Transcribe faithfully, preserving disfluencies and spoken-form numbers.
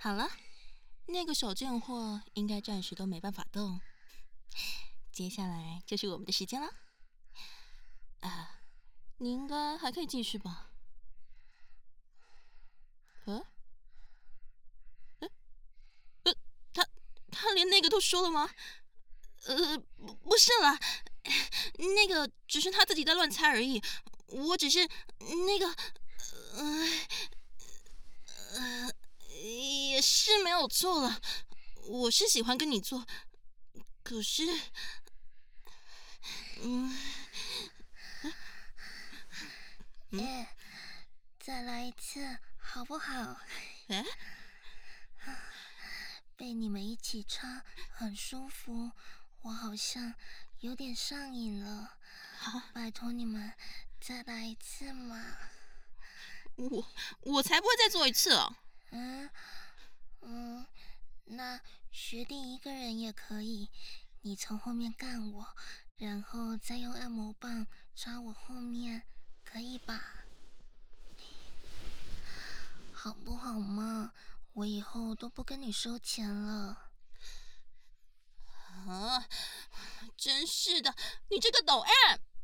好了，那个小贱货应该暂时都没办法动。接下来就是我们的时间了。啊，你应该还可以继续吧？呃，呃，呃，他他连那个都说了吗？呃，不不是啦，那个只是他自己在乱猜而已。我只是那个，呃呃，也是没有错了。我是喜欢跟你做，可是，嗯嗯， 哎，再来一次好不好？ 哎， 被你们一起穿很舒服，我好像有点上瘾了。 好， 拜托你们再来一次嘛。 我我才不会再做一次哦。 嗯嗯，那学弟一个人也可以，你从后面干我，然后再用按摩棒抓我后面，可以吧？好不好嘛？我以后都不跟你收钱了。 啊，真是的，你这个抖 M！